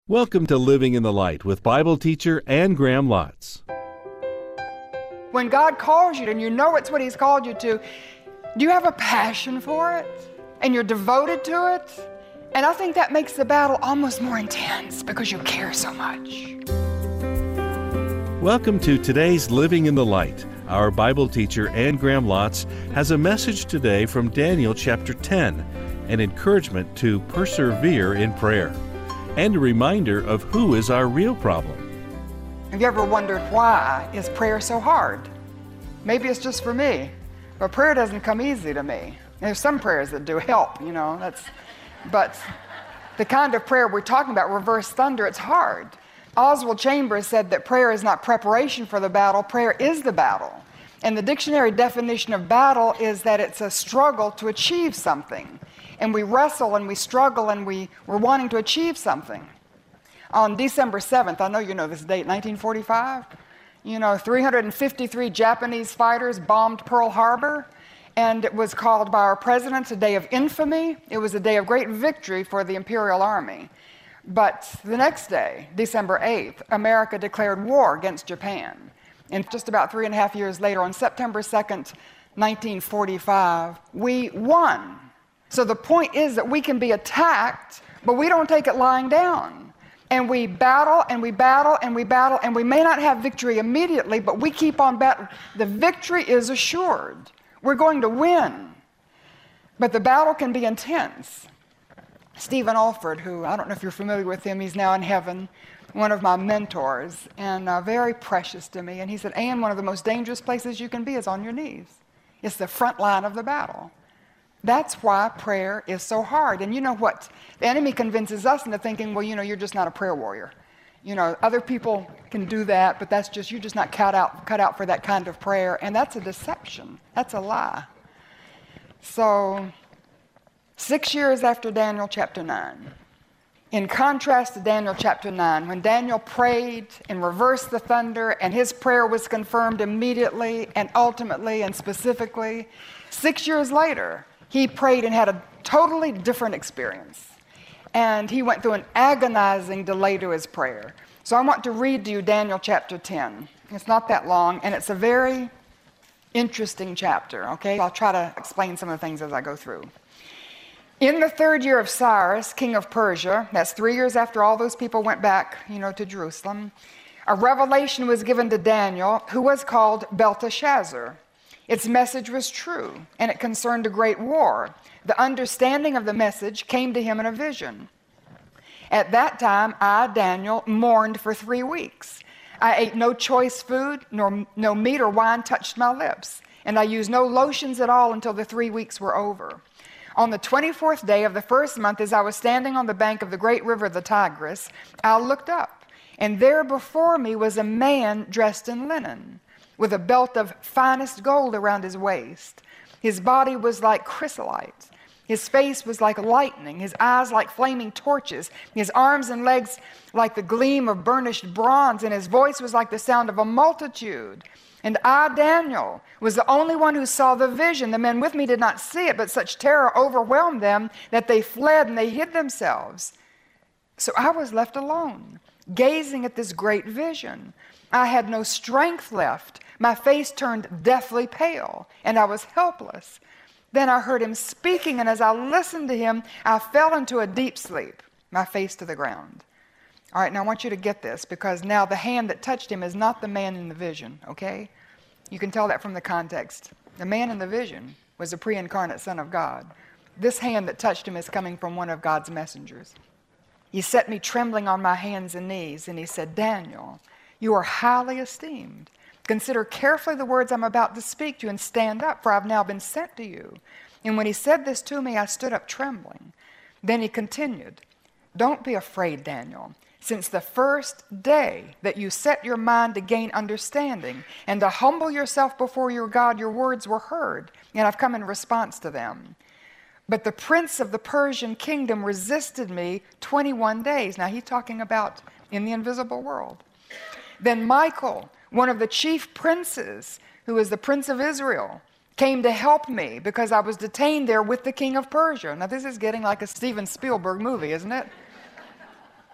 Welcome to Living in the Light with Bible teacher Ann Graham Lotz. When God calls you and you know it's what He's called you to, do you have a passion for it? And you're devoted to it? And I think that makes the battle almost more intense because you care so much. Welcome to today's Living in the Light. Our Bible teacher Ann Graham Lotz has a message today from Daniel chapter 10, an encouragement to persevere in prayer, and a reminder of who is our real problem. Have you ever wondered why is prayer so hard? Maybe it's just for me, but prayer doesn't come easy to me. There's some prayers that do help, but the kind of prayer we're talking about, reverse thunder, it's hard. Oswald Chambers said that prayer is not preparation for the battle, prayer is the battle. And the dictionary definition of battle is that it's a struggle to achieve something. And we wrestle and we struggle and we're wanting to achieve something. On December 7th, I know you know this date, 1945, 353 Japanese fighters bombed Pearl Harbor, and it was called by our presidents a day of infamy. It was a day of great victory for the Imperial Army. But the next day, December 8th, America declared war against Japan. And just about 3.5 years later, on September 2nd, 1945, we won. So the point is that we can be attacked, but we don't take it lying down. And we battle, and we battle, and we battle, and we may not have victory immediately, but we keep on battling. The victory is assured. We're going to win. But the battle can be intense. Stephen Alford, who, I don't know if you're familiar with him, he's now in heaven, one of my mentors, and very precious to me. And he said, Ann, one of the most dangerous places you can be is on your knees. It's the front line of the battle. That's why prayer is so hard. And you know what? The enemy convinces us into thinking, well, you're just not a prayer warrior. Other people can do that, but you're just not cut out for that kind of prayer. And that's a deception. That's a lie. So, 6 years after Daniel chapter 9, in contrast to Daniel chapter 9, when Daniel prayed and reversed the thunder and his prayer was confirmed immediately and ultimately and specifically, 6 years later, he prayed and had a totally different experience. And he went through an agonizing delay to his prayer. So I want to read to you Daniel chapter 10. It's not that long, and it's a very interesting chapter, okay? I'll try to explain some of the things as I go through. In the third year of Cyrus, king of Persia, that's 3 years after all those people went back, to Jerusalem, a revelation was given to Daniel, who was called Belteshazzar. Its message was true, and it concerned a great war. The understanding of the message came to him in a vision. At that time, I, Daniel, mourned for 3 weeks. I ate no choice food, nor no meat or wine touched my lips, and I used no lotions at all until the 3 weeks were over. On the 24th day of the first month, as I was standing on the bank of the great river, the Tigris, I looked up, and there before me was a man dressed in linen, with a belt of finest gold around his waist. His body was like chrysolite. His face was like lightning, his eyes like flaming torches, his arms and legs like the gleam of burnished bronze, and his voice was like the sound of a multitude. And I, Daniel, was the only one who saw the vision. The men with me did not see it, but such terror overwhelmed them that they fled and they hid themselves. So I was left alone, gazing at this great vision. I had no strength left. My face turned deathly pale, and I was helpless. Then I heard him speaking, and as I listened to him, I fell into a deep sleep, my face to the ground. All right, now I want you to get this, because now the hand that touched him is not the man in the vision, okay? You can tell that from the context. The man in the vision was the pre-incarnate Son of God. This hand that touched him is coming from one of God's messengers. He set me trembling on my hands and knees, and he said, Daniel, you are highly esteemed. Consider carefully the words I'm about to speak to you and stand up, for I've now been sent to you. And when he said this to me, I stood up trembling. Then he continued, Don't be afraid, Daniel. Since the first day that you set your mind to gain understanding and to humble yourself before your God, your words were heard, and I've come in response to them. But the prince of the Persian kingdom resisted me 21 days. Now he's talking about in the invisible world. Then Michael, one of the chief princes, who is the prince of Israel, came to help me because I was detained there with the king of Persia. Now this is getting like a Steven Spielberg movie, isn't it?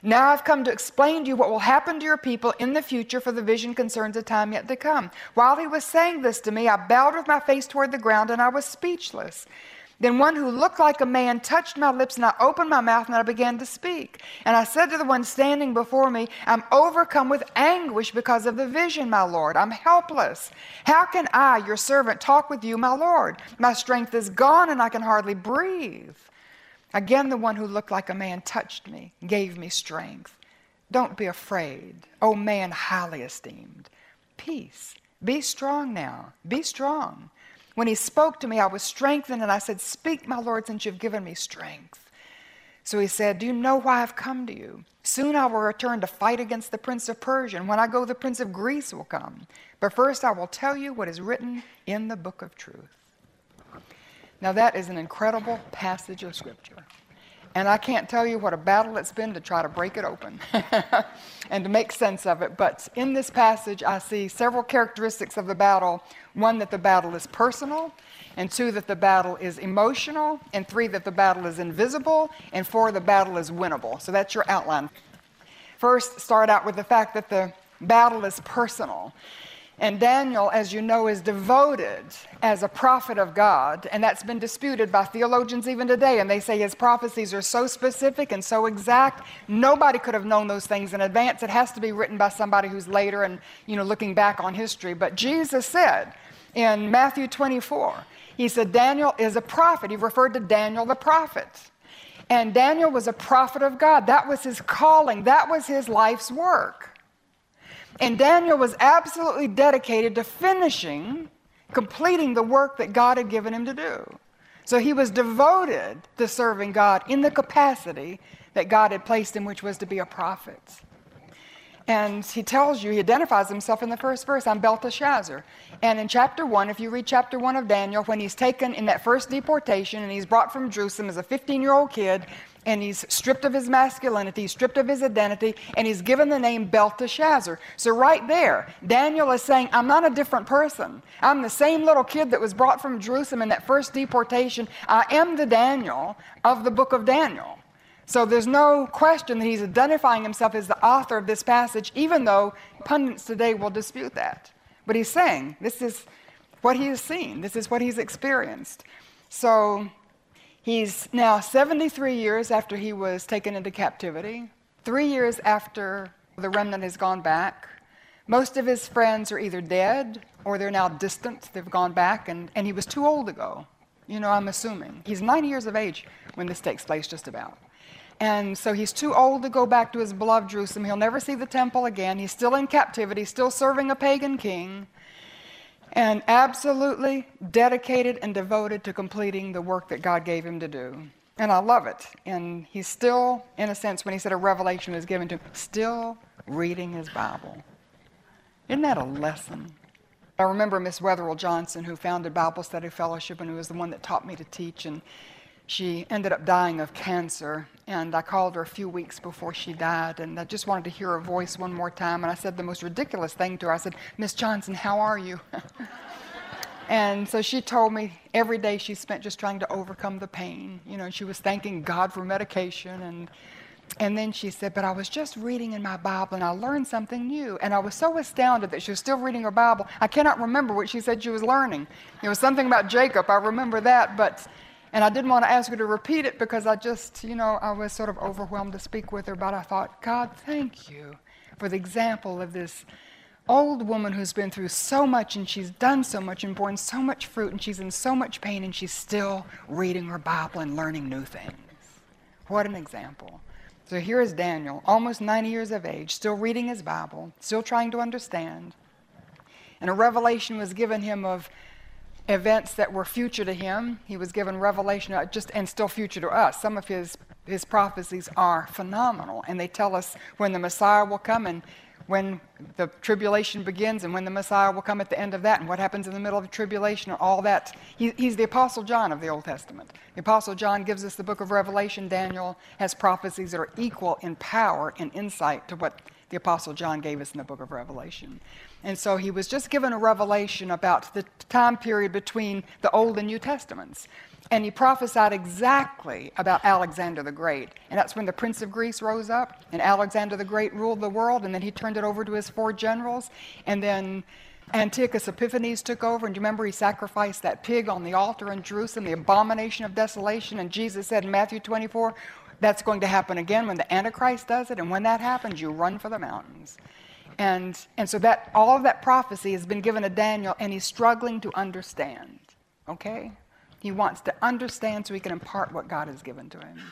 Now I've come to explain to you what will happen to your people in the future, for the vision concerns a time yet to come. While he was saying this to me, I bowed with my face toward the ground, and I was speechless. Then one who looked like a man touched my lips, and I opened my mouth, and I began to speak. And I said to the one standing before me, I'm overcome with anguish because of the vision, my Lord. I'm helpless. How can I, your servant, talk with you, my Lord? My strength is gone, and I can hardly breathe. Again, the one who looked like a man touched me, gave me strength. Don't be afraid, O man highly esteemed. Peace. Be strong now. Be strong. When he spoke to me, I was strengthened, and I said, Speak, my Lord, since you've given me strength. So he said, Do you know why I've come to you? Soon I will return to fight against the prince of Persia, and when I go, the prince of Greece will come. But first I will tell you what is written in the book of truth. Now that is an incredible passage of Scripture. And I can't tell you what a battle it's been to try to break it open and to make sense of it. But in this passage, I see several characteristics of the battle. One, that the battle is personal. And two, that the battle is emotional. And three, that the battle is invisible. And four, the battle is winnable. So that's your outline. First, start out with the fact that the battle is personal. And Daniel, as you know, is devoted as a prophet of God, and that's been disputed by theologians even today, and they say his prophecies are so specific and so exact, nobody could have known those things in advance. It has to be written by somebody who's later and, looking back on history. But Jesus said in Matthew 24, he said Daniel is a prophet. He referred to Daniel the prophet. And Daniel was a prophet of God. That was his calling. That was his life's work. And Daniel was absolutely dedicated to completing the work that God had given him to do. So he was devoted to serving God in the capacity that God had placed him, which was to be a prophet. And he identifies himself in the first verse, I'm Belteshazzar. And in chapter 1, if you read chapter 1 of Daniel, when he's taken in that first deportation and he's brought from Jerusalem as a 15-year-old kid, and he's stripped of his masculinity, stripped of his identity, and he's given the name Belteshazzar. So right there, Daniel is saying, I'm not a different person. I'm the same little kid that was brought from Jerusalem in that first deportation. I am the Daniel of the book of Daniel. So there's no question that he's identifying himself as the author of this passage, even though pundits today will dispute that. But he's saying, this is what he has seen. This is what he's experienced. So he's now 73 years after he was taken into captivity, 3 years after the remnant has gone back. Most of his friends are either dead or they're now distant. They've gone back, and he was too old to go. I'm assuming. He's 90 years of age when this takes place, just about. And so he's too old to go back to his beloved Jerusalem. He'll never see the temple again. He's still in captivity, still serving a pagan king, and absolutely dedicated and devoted to completing the work that God gave him to do. And I love it. And he's still, in a sense, when he said a revelation was given to him, still reading his Bible. Isn't that a lesson? I remember Miss Wetherell Johnson, who founded Bible Study Fellowship and who was the one that taught me to teach, and she ended up dying of cancer, and I called her a few weeks before she died, and I just wanted to hear her voice one more time, and I said the most ridiculous thing to her. I said, Miss Johnson, how are you? And so she told me every day she spent just trying to overcome the pain. And she was thanking God for medication, and then she said, but I was just reading in my Bible, and I learned something new. And I was so astounded that she was still reading her Bible. I cannot remember what she said she was learning. It was something about Jacob. I remember that, and I didn't want to ask her to repeat it because I just, I was sort of overwhelmed to speak with her. But I thought, God, thank you for the example of this old woman who's been through so much, and she's done so much and borne so much fruit, and she's in so much pain, and she's still reading her Bible and learning new things. What an example. So here is Daniel, almost 90 years of age, still reading his Bible, still trying to understand. And a revelation was given him of events that were future to him. He was given revelation and still future to us. Some of his prophecies are phenomenal, and they tell us when the Messiah will come and when the tribulation begins and when the Messiah will come at the end of that and what happens in the middle of the tribulation and all that. He's the Apostle John of the Old Testament. The Apostle John gives us the book of Revelation. Daniel has prophecies that are equal in power and insight to what the Apostle John gave us in the book of Revelation. And so he was just given a revelation about the time period between the Old and New Testaments. And he prophesied exactly about Alexander the Great. And that's when the Prince of Greece rose up, and Alexander the Great ruled the world, and then he turned it over to his 4 generals. And then Antiochus Epiphanes took over, and do you remember he sacrificed that pig on the altar in Jerusalem, the abomination of desolation? And Jesus said in Matthew 24, that's going to happen again when the Antichrist does it, and when that happens, you run for the mountains. And so that all of that prophecy has been given to Daniel, and he's struggling to understand, okay? He wants to understand so he can impart what God has given to him.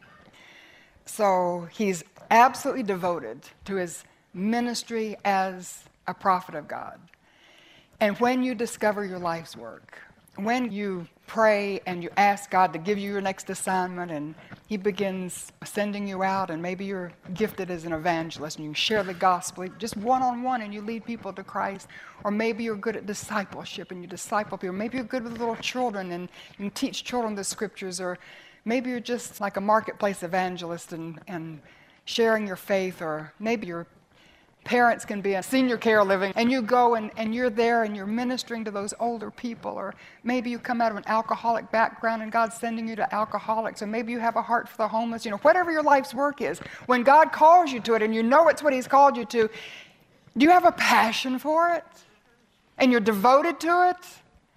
So he's absolutely devoted to his ministry as a prophet of God. And when you discover your life's work, when you pray and you ask God to give you your next assignment, and he begins sending you out, and maybe you're gifted as an evangelist and you share the gospel just one-on-one and you lead people to Christ, or maybe you're good at discipleship and you disciple people, maybe you're good with little children and you teach children the scriptures, or maybe you're just like a marketplace evangelist and sharing your faith, or maybe your parents can be a senior care living, and you go and you're there and you're ministering to those older people, or maybe you come out of an alcoholic background and God's sending you to alcoholics, or maybe you have a heart for the homeless, whatever your life's work is, when God calls you to it and you know it's what he's called you to, do you have a passion for it? And you're devoted to it?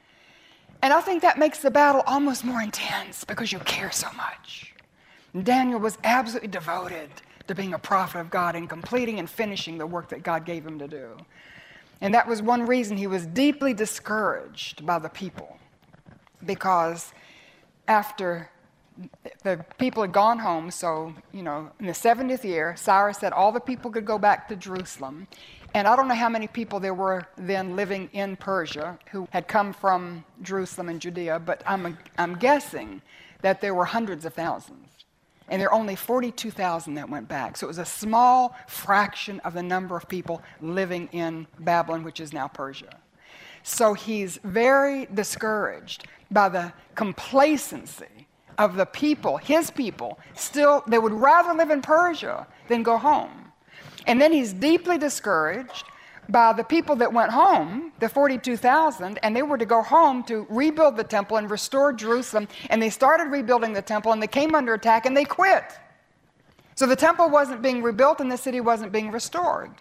And I think that makes the battle almost more intense because you care so much. Daniel was absolutely devoted to being a prophet of God and completing and finishing the work that God gave him to do. And that was one reason he was deeply discouraged by the people, because after the people had gone home, so, in the 70th year, Cyrus said all the people could go back to Jerusalem. And I don't know how many people there were then living in Persia who had come from Jerusalem and Judea, but I'm guessing that there were hundreds of thousands. And there are only 42,000 that went back. So it was a small fraction of the number of people living in Babylon, which is now Persia. So he's very discouraged by the complacency of the people, his people. Still, they would rather live in Persia than go home. And then he's deeply discouraged by the people that went home, the 42,000, and they were to go home to rebuild the temple and restore Jerusalem, and they started rebuilding the temple, and they came under attack, and they quit. So the temple wasn't being rebuilt, and the city wasn't being restored.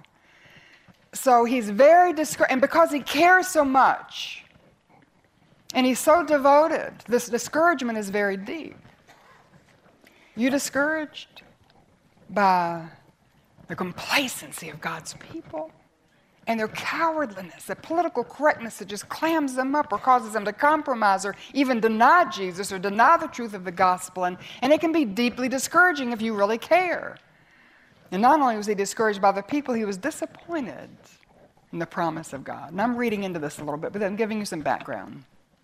So he's very discouraged, and because he cares so much, and he's so devoted, this discouragement is very deep. You discouraged by the complacency of God's people? And their cowardliness, the political correctness that just clams them up or causes them to compromise or even deny Jesus or deny the truth of the gospel. And it can be deeply discouraging if you really care. And not only was he discouraged by the people, he was disappointed in the promise of God. And I'm reading into this a little bit, but I'm giving you some background.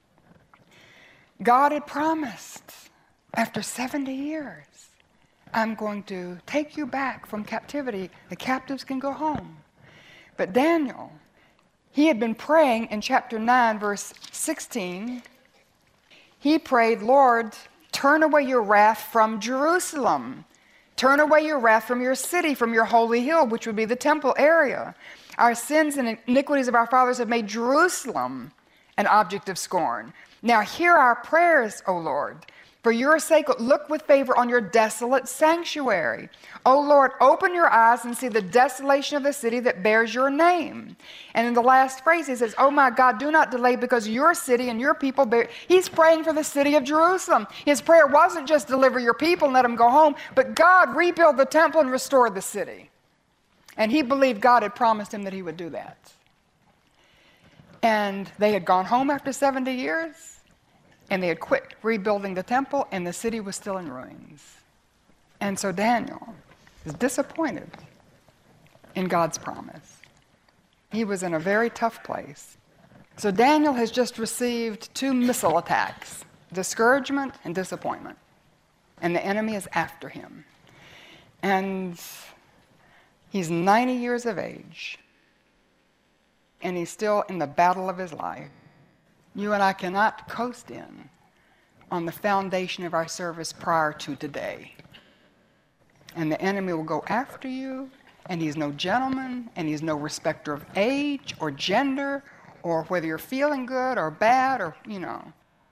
God had promised, after 70 years, I'm going to take you back from captivity. The captives can go home. But Daniel, he had been praying in chapter 9, verse 16. He prayed, Lord, turn away your wrath from Jerusalem. Turn away your wrath from your city, from your holy hill, which would be the temple area. Our sins and iniquities of our fathers have made Jerusalem an object of scorn. Now hear our prayers, O Lord. For your sake, look with favor on your desolate sanctuary. O Lord, open your eyes and see the desolation of the city that bears your name. And in the last phrase, he says, oh my God, do not delay because your city and your people bear. He's praying for the city of Jerusalem. His prayer wasn't just deliver your people and let them go home, but God rebuild the temple and restore the city. And he believed God had promised him that he would do that. And they had gone home after 70 years. And they had quit rebuilding the temple, and the city was still in ruins. And so Daniel is disappointed in God's promise. He was in a very tough place. So Daniel has just received 2 missile attacks, discouragement and disappointment. And the enemy is after him. And he's 90 years of age. And he's still in the battle of his life. You and I cannot coast in on the foundation of our service prior to today. And the enemy will go after you, and he's no gentleman, and he's no respecter of age or gender or whether you're feeling good or bad or.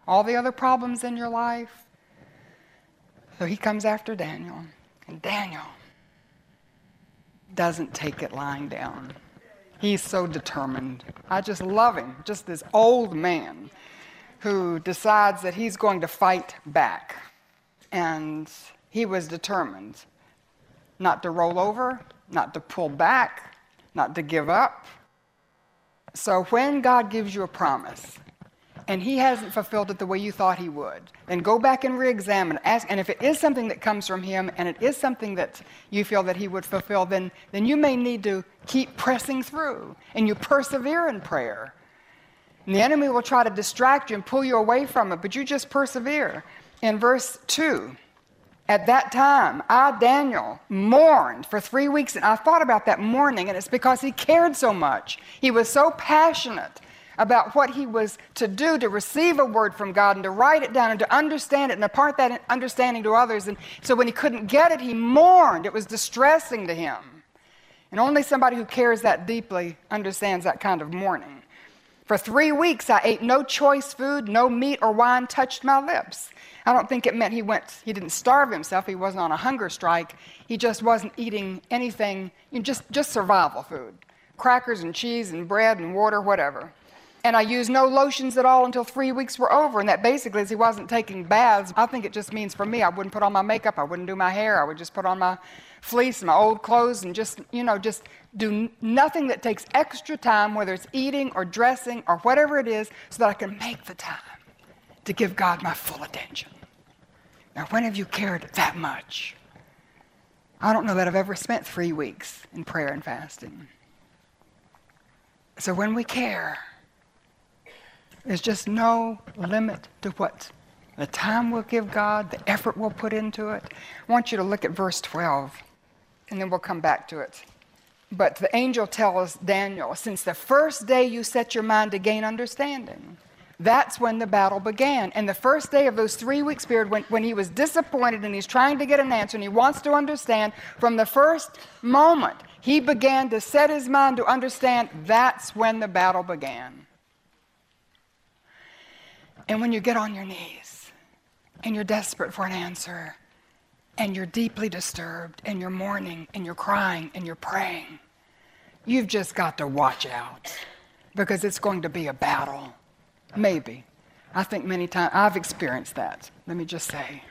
all the other problems in your life. So he comes after Daniel, and Daniel doesn't take it lying down. He's so determined. I just love him, just this old man who decides that he's going to fight back. And he was determined not to roll over, not to pull back, not to give up. So when God gives you a promise, and he hasn't fulfilled it the way you thought he would, then go back and re-examine, ask, and if it is something that comes from him, and it is something that you feel that he would fulfill, then you may need to keep pressing through, and you persevere in prayer. And the enemy will try to distract you and pull you away from it, but you just persevere. In verse 2, at that time, I, Daniel, mourned for 3 weeks, and I thought about that mourning, and it's because he cared so much. He was so passionate about what he was to do, to receive a word from God and to write it down and to understand it and impart that understanding to others. And so when he couldn't get it, he mourned. It was distressing to him. And only somebody who cares that deeply understands that kind of mourning. For 3 weeks, I ate no choice food, no meat or wine touched my lips. I don't think it meant he didn't starve himself. He wasn't on a hunger strike. He just wasn't eating anything, just survival food. Crackers and cheese and bread and water, whatever. And I used no lotions at all until 3 weeks were over. And that basically is he wasn't taking baths. I think it just means for me, I wouldn't put on my makeup. I wouldn't do my hair. I would just put on my fleece and my old clothes and just do nothing that takes extra time, whether it's eating or dressing or whatever it is, so that I can make the time to give God my full attention. Now, when have you cared that much? I don't know that I've ever spent 3 weeks in prayer and fasting. So when we care, there's just no limit to what the time we'll give God, the effort we'll put into it. I want you to look at verse 12, and then we'll come back to it. But the angel tells Daniel, since the first day you set your mind to gain understanding, that's when the battle began. And the first day of those 3 weeks period, when he was disappointed and he's trying to get an answer and he wants to understand, from the first moment he began to set his mind to understand, that's when the battle began. And when you get on your knees and you're desperate for an answer and you're deeply disturbed and you're mourning and you're crying and you're praying, you've just got to watch out, because it's going to be a battle. Maybe. I think many times I've experienced that, let me just say.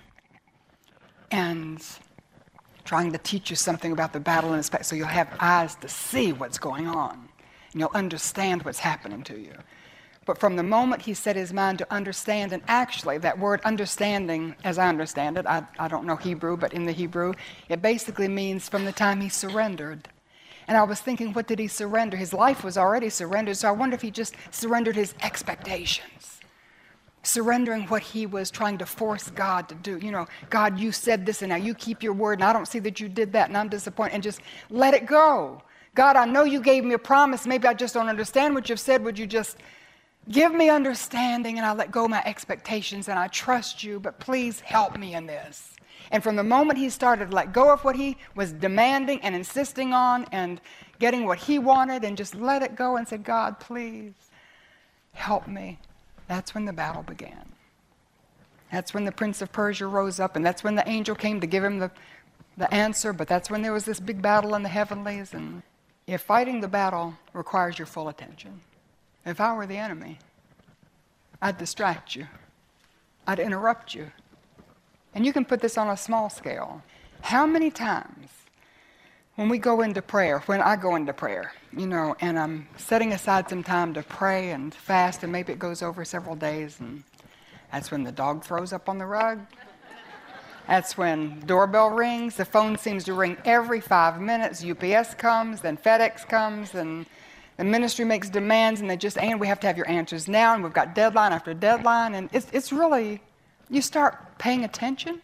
And trying to teach you something about the battle in its past so you'll have eyes to see what's going on and you'll understand what's happening to you. But from the moment he set his mind to understand, and actually that word understanding, as I understand it, I don't know Hebrew, but in the Hebrew, it basically means from the time he surrendered. And I was thinking, what did he surrender? His life was already surrendered, so I wonder if he just surrendered his expectations. Surrendering what he was trying to force God to do. God, you said this, and now you keep your word, and I don't see that you did that, and I'm disappointed, and just let it go. God, I know you gave me a promise. Maybe I just don't understand what you've said. Would you just give me understanding, and I let go of my expectations, and I trust you, but please help me in this. And from the moment he started to let go of what he was demanding and insisting on and getting what he wanted and just let it go and said, God, please help me, that's when the battle began. That's when the prince of Persia rose up, and that's when the angel came to give him the answer, but that's when there was this big battle in the heavenlies. And if fighting the battle requires your full attention, if I were the enemy, I'd distract you. I'd interrupt you. And you can put this on a small scale. How many times when we go into prayer, when I go into prayer, and I'm setting aside some time to pray and fast, and maybe it goes over several days, and that's when the dog throws up on the rug. That's when doorbell rings. The phone seems to ring every 5 minutes. UPS comes, then FedEx comes, and the ministry makes demands, and we have to have your answers now, and we've got deadline after deadline, and it's really, you start paying attention,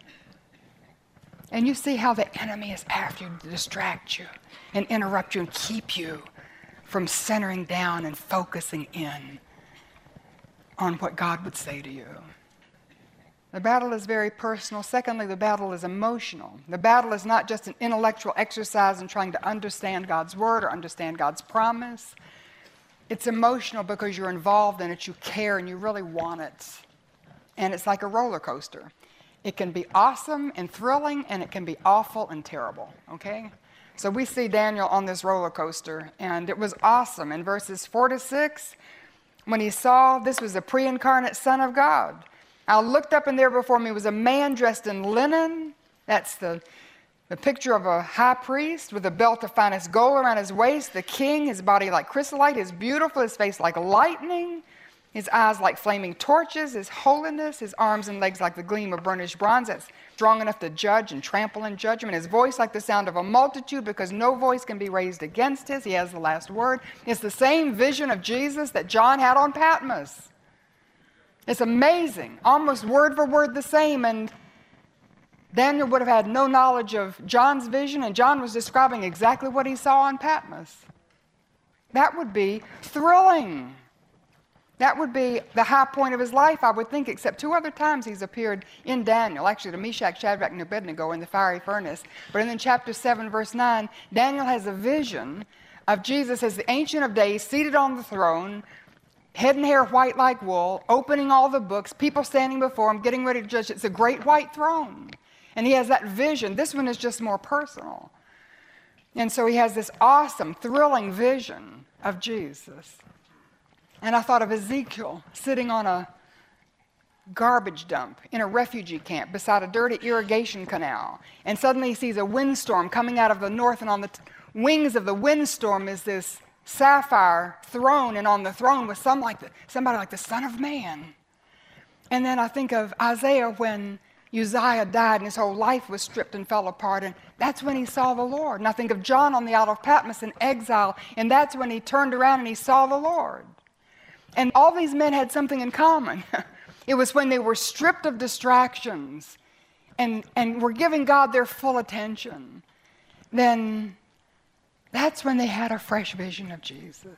and you see how the enemy is after you to distract you and interrupt you and keep you from centering down and focusing in on what God would say to you. The battle is very personal. Secondly, the battle is emotional. The battle is not just an intellectual exercise in trying to understand God's word or understand God's promise. It's emotional because you're involved in it, you care, and you really want it. and it's like a roller coaster. It can be awesome and thrilling, and it can be awful and terrible, okay? So we see Daniel on this roller coaster, and it was awesome. In verses 4 to 6, when he saw this was a pre-incarnate Son of God, I looked up, and there before me was a man dressed in linen. That's the picture of a high priest with a belt of finest gold around his waist, the king, his body like chrysolite, his beautiful, his face like lightning, his eyes like flaming torches, his holiness, his arms and legs like the gleam of burnished bronze, that's strong enough to judge and trample in judgment, his voice like the sound of a multitude, because no voice can be raised against his. He has the last word. It's the same vision of Jesus that John had on Patmos. It's amazing, almost word for word the same, and Daniel would have had no knowledge of John's vision, and John was describing exactly what he saw on Patmos. That would be thrilling. That would be the high point of his life, I would think, except 2 other times he's appeared in Daniel, actually to Meshach, Shadrach, and Abednego in the fiery furnace. But in chapter 7, verse 9, Daniel has a vision of Jesus as the Ancient of Days, seated on the throne, head and hair white like wool, opening all the books, people standing before him, getting ready to judge. It's a great white throne. And he has that vision. This one is just more personal. And so he has this awesome, thrilling vision of Jesus. And I thought of Ezekiel sitting on a garbage dump in a refugee camp beside a dirty irrigation canal. And suddenly he sees a windstorm coming out of the north, and on the wings of the windstorm is this sapphire throne, and on the throne was somebody like the Son of Man. And then I think of Isaiah when Uzziah died and his whole life was stripped and fell apart, and that's when he saw the Lord. And I think of John on the Isle of Patmos in exile, and that's when he turned around and he saw the Lord. And all these men had something in common. It was when they were stripped of distractions and were giving God their full attention, then that's when they had a fresh vision of Jesus.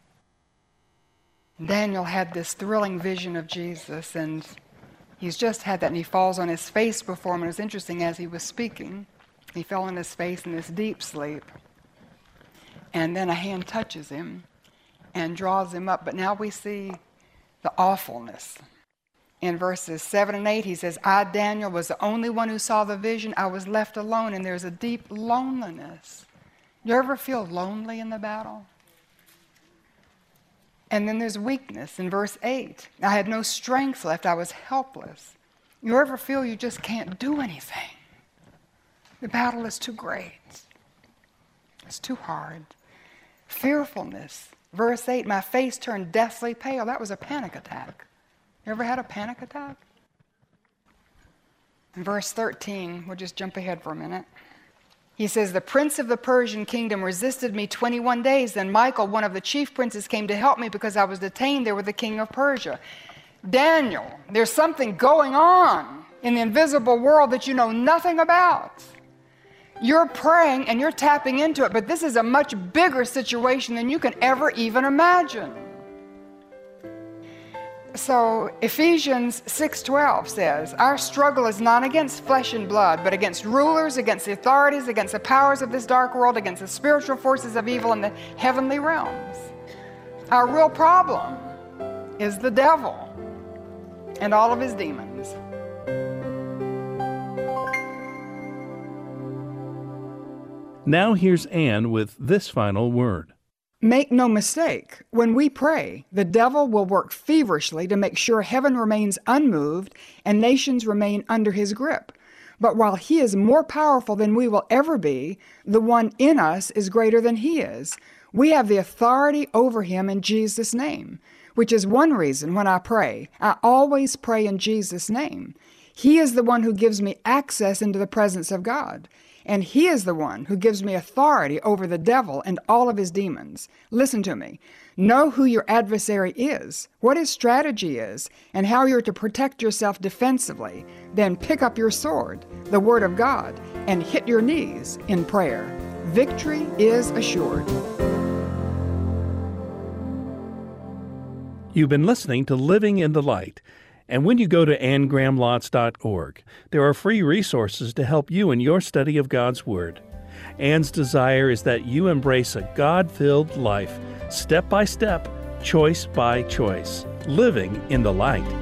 Daniel had this thrilling vision of Jesus, and he's just had that, and he falls on his face before him. And it was interesting, as he was speaking, he fell on his face in this deep sleep. And then a hand touches him and draws him up. But now we see the awfulness. In verses 7 and 8, he says, I, Daniel, was the only one who saw the vision. I was left alone, and there's a deep loneliness. You ever feel lonely in the battle? And then there's weakness in verse 8. I had no strength left. I was helpless. You ever feel you just can't do anything? The battle is too great. It's too hard. Fearfulness. Verse 8, my face turned deathly pale. That was a panic attack. You ever had a panic attack? In verse 13, we'll just jump ahead for a minute. He says, the prince of the Persian kingdom resisted me 21 days. Then Michael, one of the chief princes, came to help me because I was detained there with the king of Persia. Daniel, there's something going on in the invisible world that you know nothing about. You're praying and you're tapping into it, but this is a much bigger situation than you can ever even imagine. So Ephesians 6:12 says, our struggle is not against flesh and blood, but against rulers, against the authorities, against the powers of this dark world, against the spiritual forces of evil in the heavenly realms. Our real problem is the devil and all of his demons. Now here's Anne with this final word. Make no mistake, when we pray, the devil will work feverishly to make sure heaven remains unmoved and nations remain under his grip. But while he is more powerful than we will ever be, the one in us is greater than he is. We have the authority over him in Jesus' name, which is one reason when I pray, I always pray in Jesus' name. He is the one who gives me access into the presence of God. And he is the one who gives me authority over the devil and all of his demons. Listen to me. Know who your adversary is, what his strategy is, and how you're to protect yourself defensively. Then pick up your sword, the word of God, and hit your knees in prayer. Victory is assured. You've been listening to Living in the Light. And when you go to anngrahamlotz.org, there are free resources to help you in your study of God's Word. Anne's desire is that you embrace a God-filled life, step by step, choice by choice, living in the light.